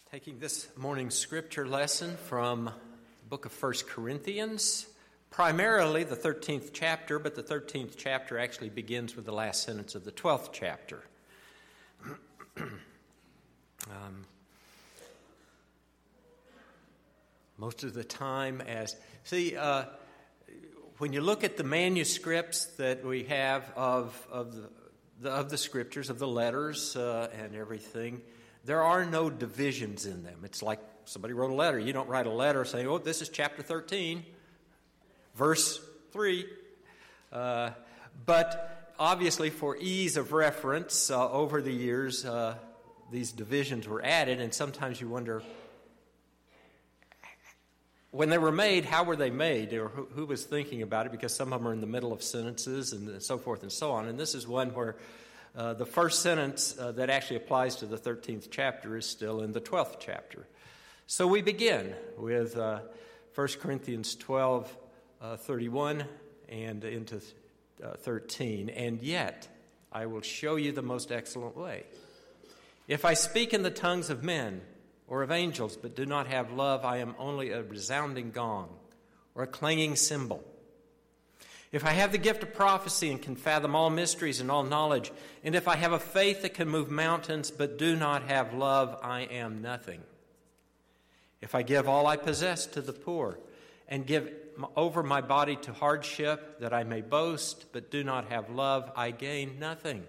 Taking this morning's scripture lesson from the book of 1 Corinthians, primarily the 13th chapter, but the 13th chapter actually begins with the last sentence of the 12th chapter. Most of the time when you look at the manuscripts that we have of the scriptures, of the letters and everything, there are no divisions in them. It's like somebody wrote a letter. You don't write a letter saying, oh, this is chapter 13, verse 3. But obviously for ease of reference, over the years, these divisions were added, and sometimes you wonder, when they were made, how were they made, or who was thinking about it, because some of them are in the middle of sentences and so forth and so on. And this is one where the first sentence that actually applies to the 13th chapter is still in the 12th chapter. So we begin with 1 Corinthians 12, 31 and into 13. And yet, I will show you the most excellent way. If I speak in the tongues of men or of angels, but do not have love, I am only a resounding gong or a clanging cymbal. If I have the gift of prophecy and can fathom all mysteries and all knowledge, and if I have a faith that can move mountains but do not have love, I am nothing. If I give all I possess to the poor and give over my body to hardship that I may boast but do not have love, I gain nothing.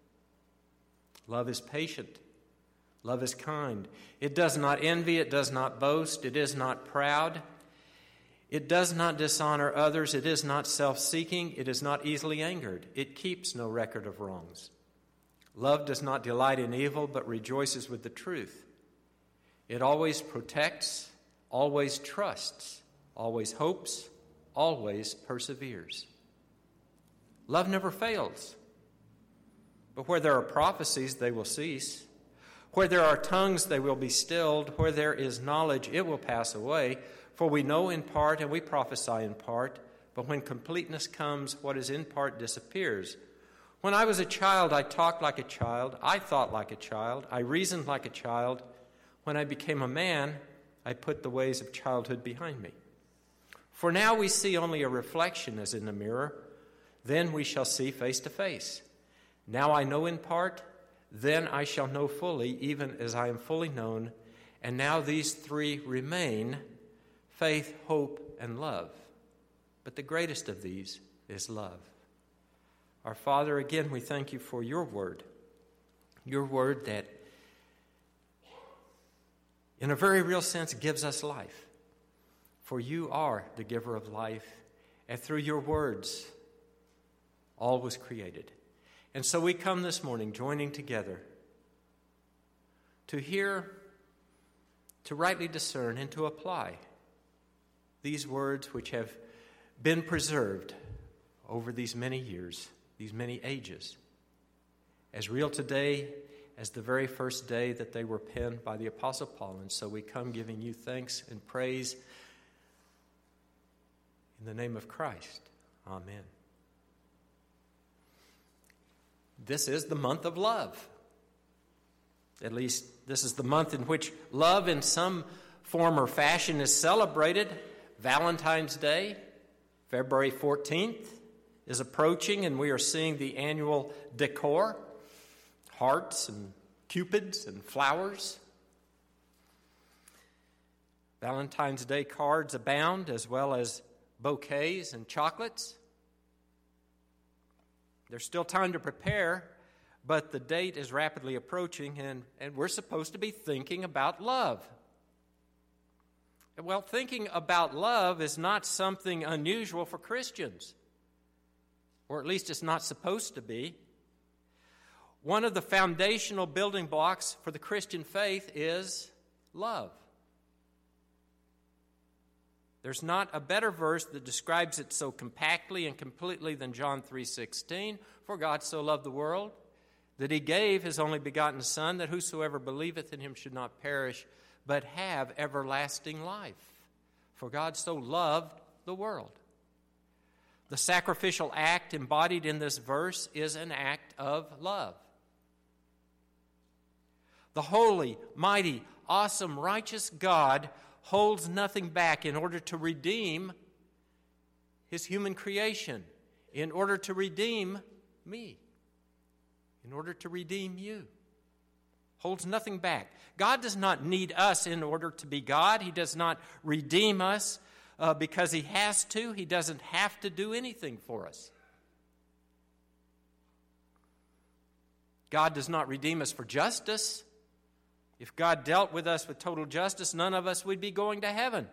Love is patient. Love is kind. It does not envy. It does not boast. It is not proud. It does not dishonor others. It is not self-seeking. It is not easily angered. It keeps no record of wrongs. Love does not delight in evil, but rejoices with the truth. It always protects, always trusts, always hopes, always perseveres. Love never fails. But where there are prophecies, they will cease. Where there are tongues, they will be stilled. Where there is knowledge, it will pass away. For we know in part and we prophesy in part, but when completeness comes, what is in part disappears. When I was a child, I talked like a child, I thought like a child, I reasoned like a child. When I became a man, I put the ways of childhood behind me. For now we see only a reflection as in a mirror, then we shall see face to face. Now I know in part, then I shall know fully, even as I am fully known. And now these three remain: faith, hope, and love. But the greatest of these is love. Our Father, again, we thank you for your word that in a very real sense gives us life. For you are the giver of life, and through your words all was created. And so we come this morning joining together to hear, to rightly discern, and to apply these words which have been preserved over these many years, these many ages, as real today as the very first day that they were penned by the Apostle Paul. And so we come giving you thanks and praise in the name of Christ. Amen. This is the month of love. At least this is the month in which love in some form or fashion is celebrated. Valentine's Day, February 14th, is approaching, and we are seeing the annual decor, hearts and cupids and flowers. Valentine's Day cards abound, as well as bouquets and chocolates. There's still time to prepare, but the date is rapidly approaching, and we're supposed to be thinking about love. Well, thinking about love is not something unusual for Christians, or at least it's not supposed to be. One of the foundational building blocks for the Christian faith is love. There's not a better verse that describes it so compactly and completely than John 3:16. For God so loved the world that he gave his only begotten Son, that whosoever believeth in him should not perish, but have everlasting life. For God so loved the world. The sacrificial act embodied in this verse is an act of love. The holy, mighty, awesome, righteous God holds nothing back in order to redeem his human creation, in order to redeem me, in order to redeem you. Holds nothing back. God does not need us in order to be God. He does not redeem us because he has to. He doesn't have to do anything for us. God does not redeem us for justice. If God dealt with us with total justice, none of us would be going to heaven.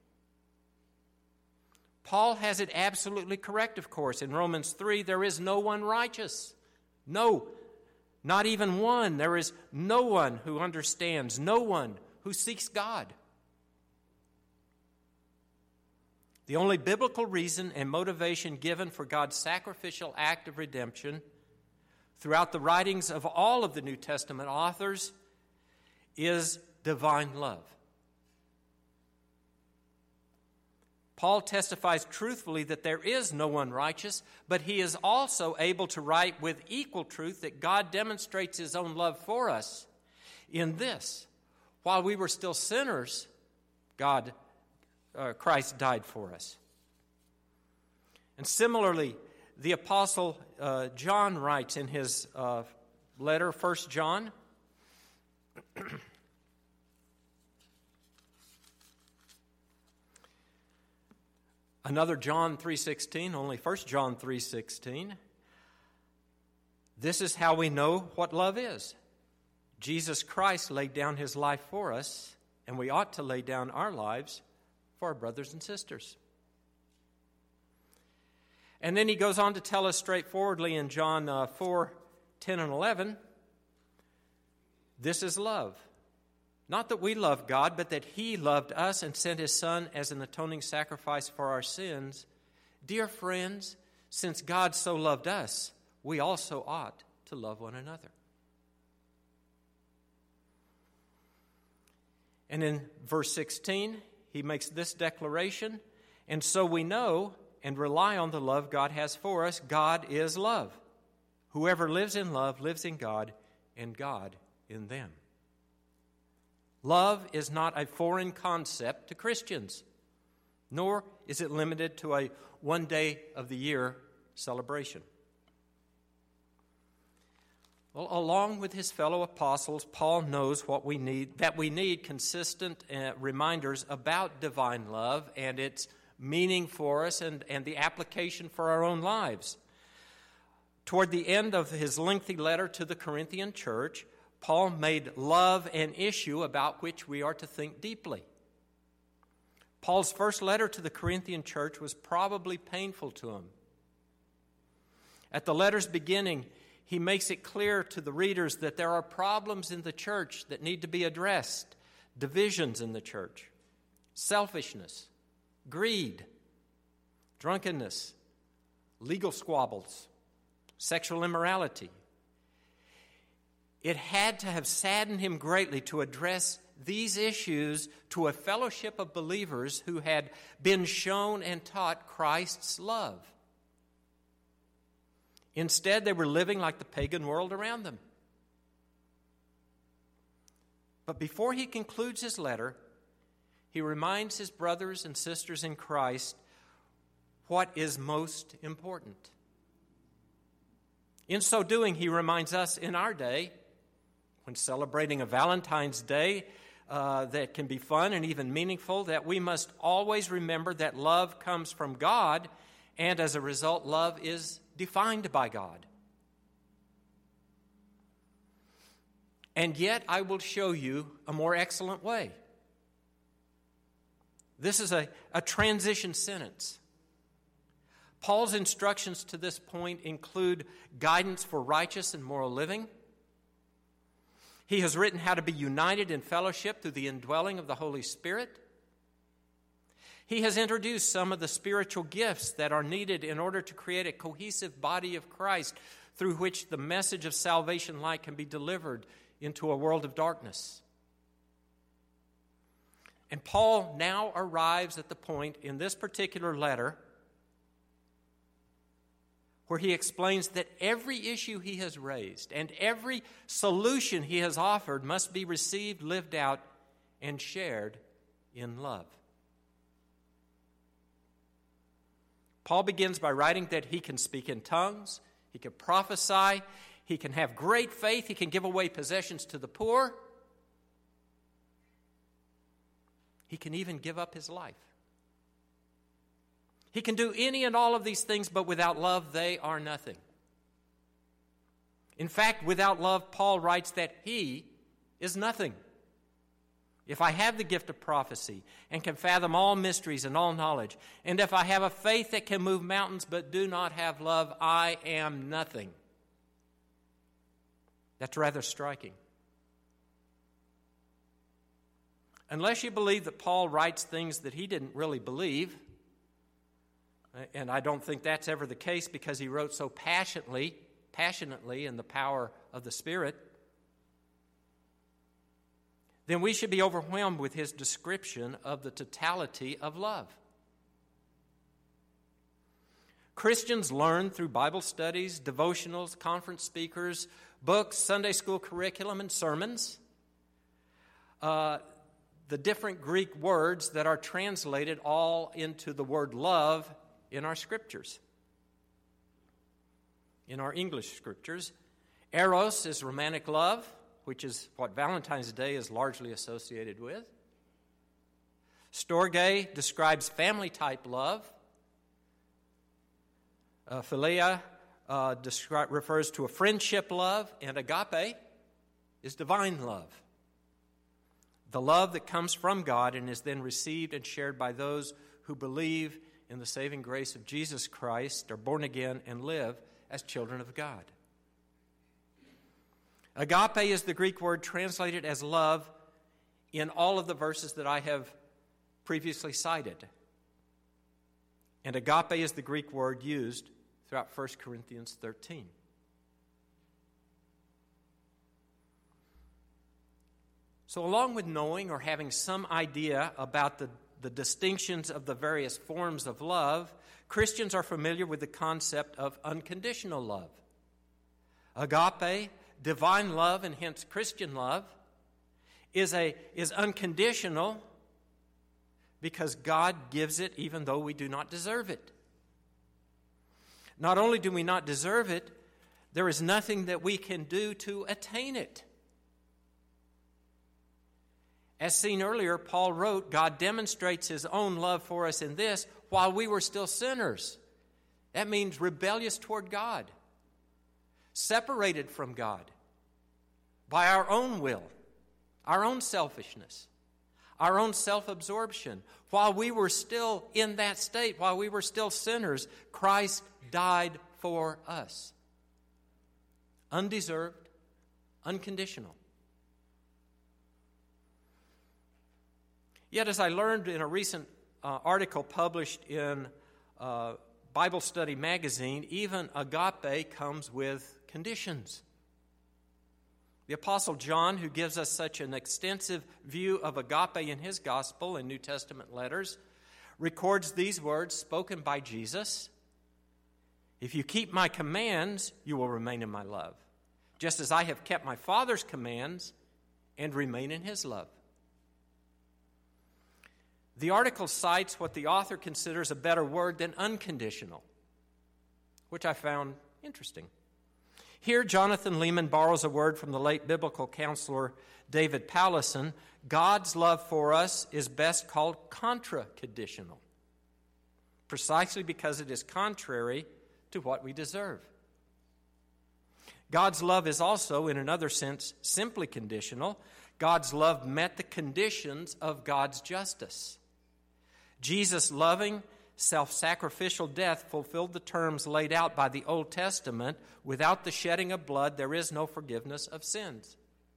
Paul has it absolutely correct, of course. In Romans 3, there is no one righteous. No, not even one. There is no one who understands, no one who seeks God. The only biblical reason and motivation given for God's sacrificial act of redemption throughout the writings of all of the New Testament authors is divine love. Paul testifies truthfully that there is no one righteous, but he is also able to write with equal truth that God demonstrates his own love for us in this: while we were still sinners, Christ died for us. And similarly, the Apostle John writes in his letter, 1 John, another John 3:16, only 1 John 3:16. This is how we know what love is. Jesus Christ laid down his life for us, and we ought to lay down our lives for our brothers and sisters. And then he goes on to tell us straightforwardly in John 4:10 and 11, this is love. Not that we love God, but that he loved us and sent his Son as an atoning sacrifice for our sins. Dear friends, since God so loved us, we also ought to love one another. And in verse 16, he makes this declaration, and so we know and rely on the love God has for us. God is love. Whoever lives in love lives in God, and God in them. Love is not a foreign concept to Christians, nor is it limited to a one day of the year celebration. Well, along with his fellow apostles, Paul knows what we need, that we need consistent reminders about divine love and its meaning for us and the application for our own lives. Toward the end of his lengthy letter to the Corinthian church, Paul made love an issue about which we are to think deeply. Paul's first letter to the Corinthian church was probably painful to him. At the letter's beginning, he makes it clear to the readers that there are problems in the church that need to be addressed, divisions in the church, selfishness, greed, drunkenness, legal squabbles, sexual immorality. It had to have saddened him greatly to address these issues to a fellowship of believers who had been shown and taught Christ's love. Instead, they were living like the pagan world around them. But before he concludes his letter, he reminds his brothers and sisters in Christ what is most important. In so doing, he reminds us in our day, when celebrating a Valentine's Day that can be fun and even meaningful, that we must always remember that love comes from God, and as a result, love is defined by God. And yet, I will show you a more excellent way. This is a transition sentence. Paul's instructions to this point include guidance for righteous and moral living. He has written how to be united in fellowship through the indwelling of the Holy Spirit. He has introduced some of the spiritual gifts that are needed in order to create a cohesive body of Christ through which the message of salvation light can be delivered into a world of darkness. And Paul now arrives at the point in this particular letter where he explains that every issue he has raised and every solution he has offered must be received, lived out, and shared in love. Paul begins by writing that he can speak in tongues, he can prophesy, he can have great faith, he can give away possessions to the poor, he can even give up his life. He can do any and all of these things, but without love, they are nothing. In fact, without love, Paul writes that he is nothing. If I have the gift of prophecy and can fathom all mysteries and all knowledge, and if I have a faith that can move mountains but do not have love, I am nothing. That's rather striking. Unless you believe that Paul writes things that he didn't really believe, and I don't think that's ever the case because he wrote so passionately in the power of the Spirit, then we should be overwhelmed with his description of the totality of love. Christians learn through Bible studies, devotionals, conference speakers, books, Sunday school curriculum, and sermons, the different Greek words that are translated all into the word love in our scriptures. In our English scriptures, eros is romantic love, which is what Valentine's Day is largely associated with. Storge describes family-type love. Philia refers to a friendship love, and agape is divine love. The love that comes from God and is then received and shared by those who believe in the saving grace of Jesus Christ, are born again, and live as children of God. Agape is the Greek word translated as love in all of the verses that I have previously cited. And agape is the Greek word used throughout 1 Corinthians 13. So along with knowing or having some idea about the distinctions of the various forms of love, Christians are familiar with the concept of unconditional love. Agape, divine love, and hence Christian love, is unconditional because God gives it even though we do not deserve it. Not only do we not deserve it, there is nothing that we can do to attain it. As seen earlier, Paul wrote, God demonstrates his own love for us in this, while we were still sinners. That means rebellious toward God, separated from God by our own will, our own selfishness, our own self-absorption. While we were still in that state, while we were still sinners, Christ died for us. Undeserved, unconditional. Yet, as I learned in a recent article published in Bible Study magazine, even agape comes with conditions. The Apostle John, who gives us such an extensive view of agape in his gospel and New Testament letters, records these words spoken by Jesus: "If you keep my commands, you will remain in my love, just as I have kept my Father's commands and remain in his love." The article cites what the author considers a better word than unconditional, which I found interesting. Here, Jonathan Leeman borrows a word from the late biblical counselor David Powlison. God's love for us is best called contraconditional, precisely because it is contrary to what we deserve. God's love is also, in another sense, simply conditional. God's love met the conditions of God's justice. Jesus' loving, self-sacrificial death fulfilled the terms laid out by the Old Testament. Without the shedding of blood, there is no forgiveness of sins.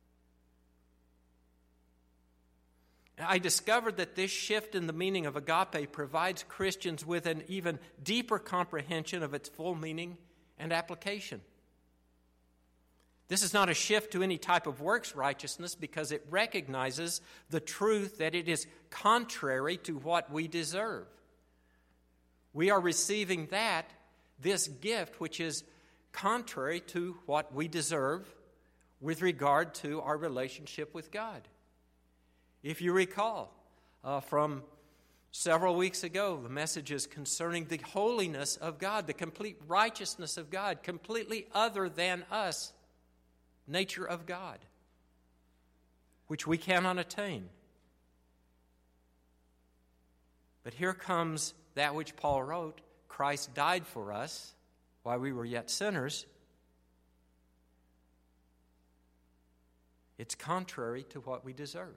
I discovered that this shift in the meaning of agape provides Christians with an even deeper comprehension of its full meaning and application. This is not a shift to any type of works righteousness because it recognizes the truth that it is contrary to what we deserve. We are receiving that this gift which is contrary to what we deserve with regard to our relationship with God. If you recall from several weeks ago, the messages concerning the holiness of God, the complete righteousness of God, completely other than us, nature of God, which we cannot attain. But here comes that which Paul wrote, Christ died for us while we were yet sinners. It's contrary to what we deserve.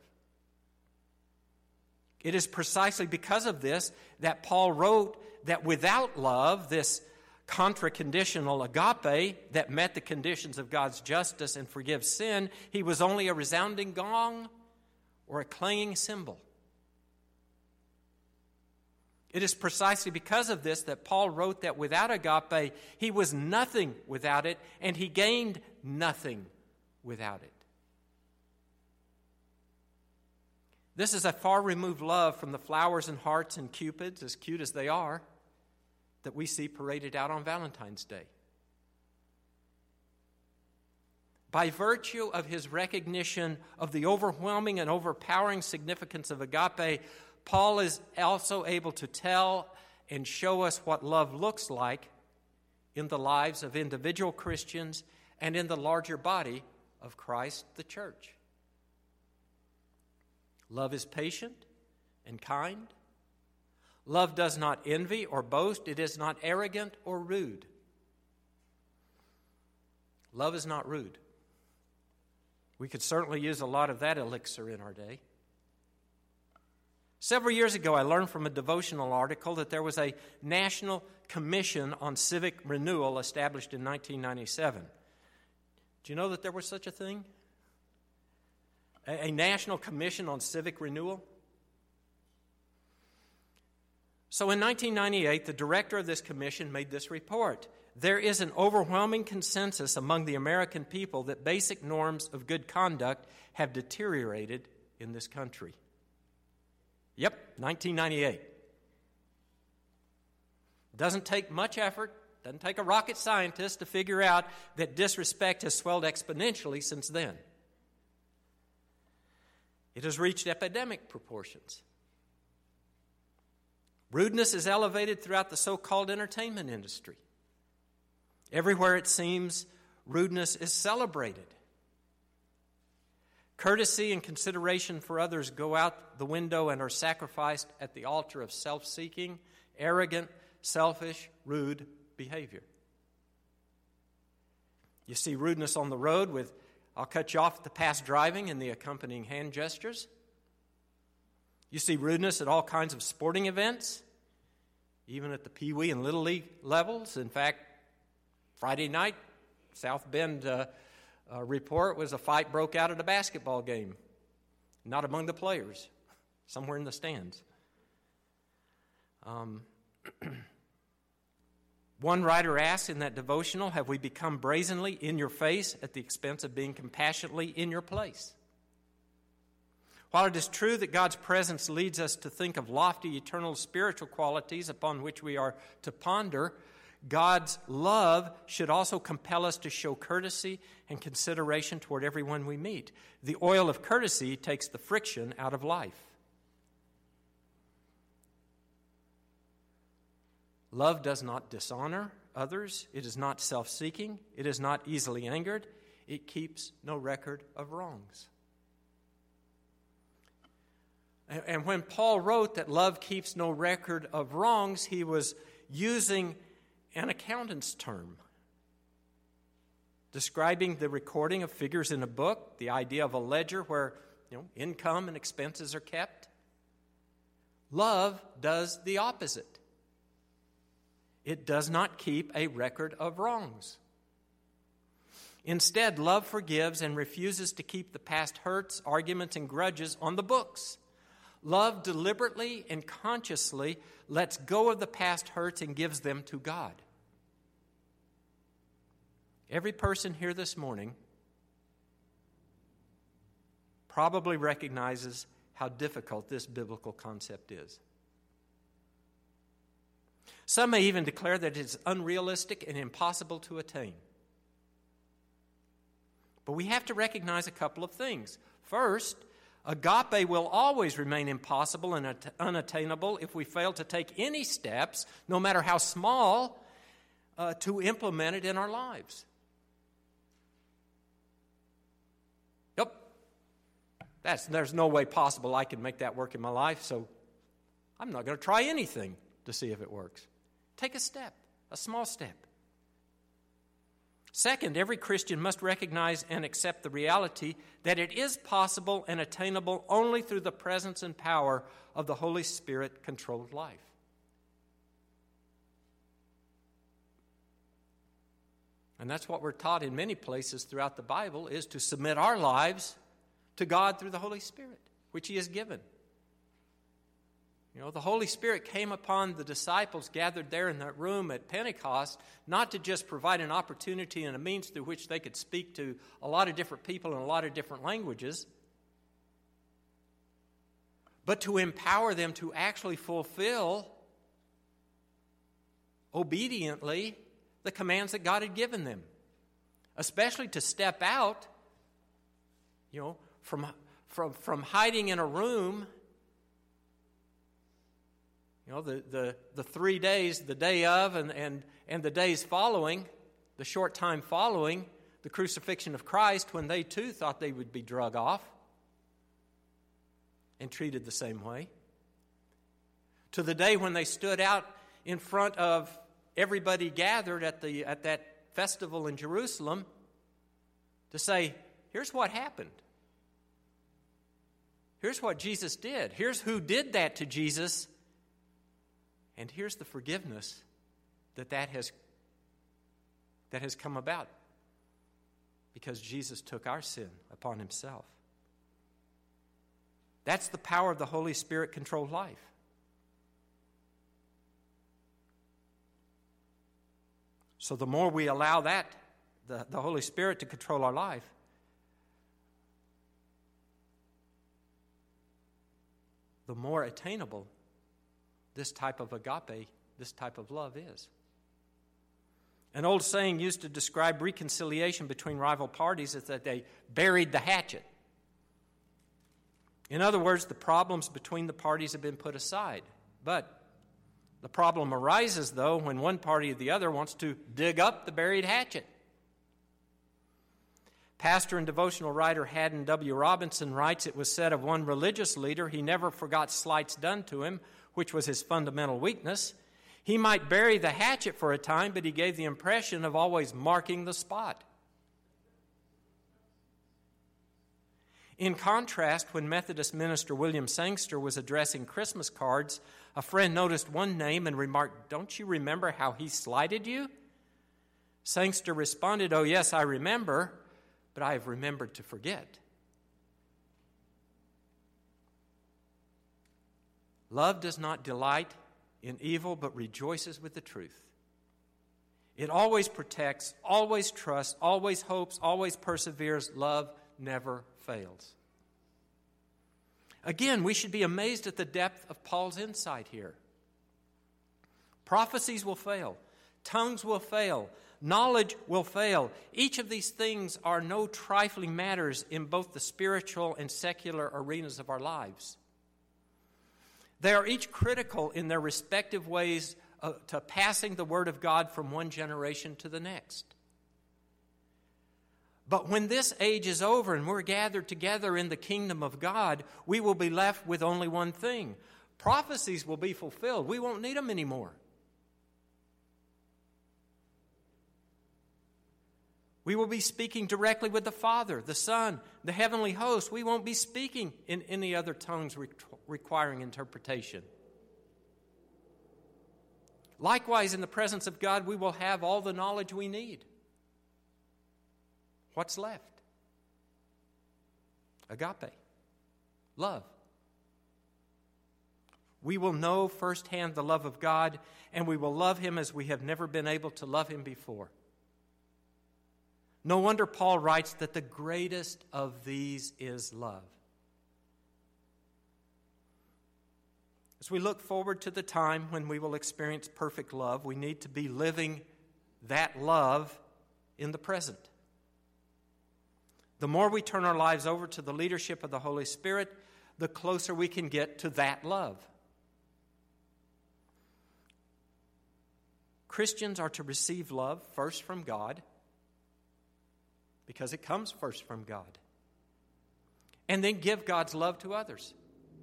It is precisely because of this that Paul wrote that without love, this contra-conditional agape that met the conditions of God's justice and forgives sin, he was only a resounding gong or a clanging cymbal. It is precisely because of this that Paul wrote that without agape, he was nothing without it, and he gained nothing without it. This is a far-removed love from the flowers and hearts and cupids, as cute as they are, that we see paraded out on Valentine's Day. By virtue of his recognition of the overwhelming and overpowering significance of agape, Paul is also able to tell and show us what love looks like in the lives of individual Christians and in the larger body of Christ, the church. Love is patient and kind. Love does not envy or boast. It is not arrogant or rude. Love is not rude. We could certainly use a lot of that elixir in our day. Several years ago, I learned from a devotional article that there was a National Commission on Civic Renewal established in 1997. Do you know that there was such a thing? A National Commission on Civic Renewal? So in 1998, the director of this commission made this report. There is an overwhelming consensus among the American people that basic norms of good conduct have deteriorated in this country. Yep, 1998. Doesn't take much effort, doesn't take a rocket scientist to figure out that disrespect has swelled exponentially since then. It has reached epidemic proportions. Rudeness is elevated throughout the so-called entertainment industry. Everywhere it seems, rudeness is celebrated. Courtesy and consideration for others go out the window and are sacrificed at the altar of self-seeking, arrogant, selfish, rude behavior. You see rudeness on the road with "I'll cut you off at the pass driving" and the accompanying hand gestures. You see rudeness at all kinds of sporting events, even at the Pee Wee and Little League levels. In fact, Friday night, South Bend report was a fight broke out at a basketball game. Not among the players, somewhere in the stands. One writer asks in that devotional, have we become brazenly in your face at the expense of being compassionately in your place? While it is true that God's presence leads us to think of lofty, eternal, spiritual qualities upon which we are to ponder, God's love should also compel us to show courtesy and consideration toward everyone we meet. The oil of courtesy takes the friction out of life. Love does not dishonor others. It is not self-seeking. It is not easily angered. It keeps no record of wrongs. And when Paul wrote that love keeps no record of wrongs, he was using an accountant's term, describing the recording of figures in a book, the idea of a ledger where income and expenses are kept. Love does the opposite. It does not keep a record of wrongs. Instead, love forgives and refuses to keep the past hurts, arguments, and grudges on the books. Love deliberately and consciously lets go of the past hurts and gives them to God. Every person here this morning probably recognizes how difficult this biblical concept is. Some may even declare that it is unrealistic and impossible to attain. But we have to recognize a couple of things. First, agape will always remain impossible and unattainable if we fail to take any steps, no matter how small, to implement it in our lives. Yep. There's no way possible I can make that work in my life, so I'm not going to try anything to see if it works. Take a step, a small step. Second, every Christian must recognize and accept the reality that it is possible and attainable only through the presence and power of the Holy Spirit-controlled life. And that's what we're taught in many places throughout the Bible, is to submit our lives to God through the Holy Spirit, which He has given. You know, the Holy Spirit came upon the disciples gathered there in that room at Pentecost, not to just provide an opportunity and a means through which they could speak to a lot of different people in a lot of different languages, but to empower them to actually fulfill obediently the commands that God had given them, especially to step out, you know, from hiding in a room. You know, the 3 days, the day of and the days following, the short time following the crucifixion of Christ, when they too thought they would be drug off and treated the same way, to the day when they stood out in front of everybody gathered at that festival in Jerusalem to say, here's what happened. Here's what Jesus did. Here's who did that to Jesus. And here's the forgiveness that has come about because Jesus took our sin upon Himself. That's the power of the Holy Spirit-controlled life. So the more we allow that, the Holy Spirit to control our life, the more attainable this type of agape, this type of love is. An old saying used to describe reconciliation between rival parties is that they buried the hatchet. In other words, the problems between the parties have been put aside. But the problem arises, though, when one party or the other wants to dig up the buried hatchet. Pastor and devotional writer Haddon W. Robinson writes, it was said of one religious leader, he never forgot slights done to him, which was his fundamental weakness. He might bury the hatchet for a time, but he gave the impression of always marking the spot. In contrast, when Methodist minister William Sangster was addressing Christmas cards, a friend noticed one name and remarked, "Don't you remember how he slighted you?" Sangster responded, "Oh, yes, I remember, but I have remembered to forget." Love does not delight in evil, but rejoices with the truth. It always protects, always trusts, always hopes, always perseveres. Love never fails. Again, we should be amazed at the depth of Paul's insight here. Prophecies will fail. Tongues will fail. Knowledge will fail. Each of these things are no trifling matters in both the spiritual and secular arenas of our lives. They are each critical in their respective ways to passing the Word of God from one generation to the next. But when this age is over and we're gathered together in the kingdom of God, we will be left with only one thing. Prophecies will be fulfilled. We won't need them anymore. We will be speaking directly with the Father, the Son, the heavenly host. We won't be speaking in any other tongues requiring interpretation. Likewise, in the presence of God, we will have all the knowledge we need. What's left? Agape, love. We will know firsthand the love of God, and we will love Him as we have never been able to love Him before. No wonder Paul writes that the greatest of these is love. As we look forward to the time when we will experience perfect love, we need to be living that love in the present. The more we turn our lives over to the leadership of the Holy Spirit, the closer we can get to that love. Christians are to receive love first from God, because it comes first from God, and then give God's love to others.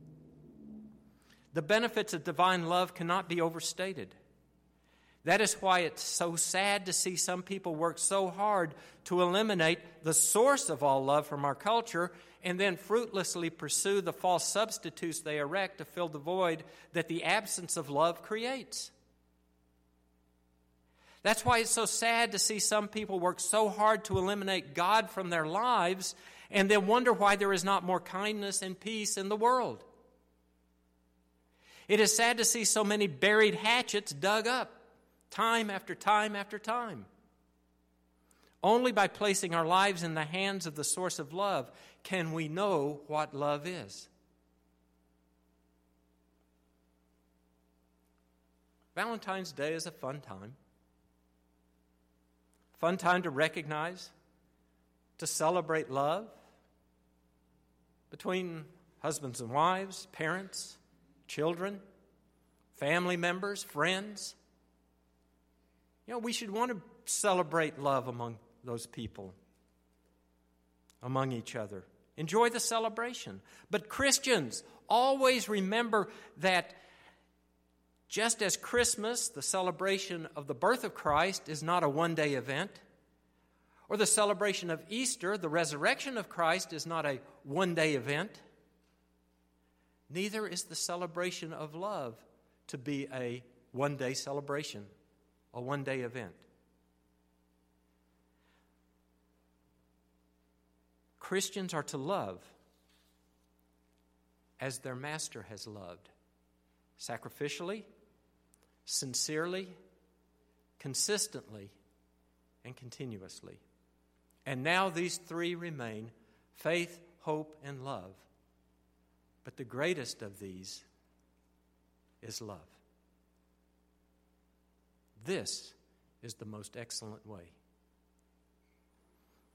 The benefits of divine love cannot be overstated. That is why it's so sad to see some people work so hard to eliminate the source of all love from our culture and then fruitlessly pursue the false substitutes they erect to fill the void that the absence of love creates. That's why it's so sad to see some people work so hard to eliminate God from their lives and then wonder why there is not more kindness and peace in the world. It is sad to see so many buried hatchets dug up time after time after time. Only by placing our lives in the hands of the source of love can we know what love is. Valentine's Day is a fun time. Fun time to recognize, to celebrate love between husbands and wives, parents, children, family members, friends. You know, we should want to celebrate love among those people, among each other. Enjoy the celebration. But Christians, always remember that just as Christmas, the celebration of the birth of Christ, is not a one-day event, or the celebration of Easter, the resurrection of Christ, is not a one-day event, neither is the celebration of love to be a one-day celebration, a one-day event. Christians are to love as their Master has loved, sacrificially, sincerely, consistently, and continuously. And now these three remain: faith, hope, and love. But the greatest of these is love. This is the most excellent way.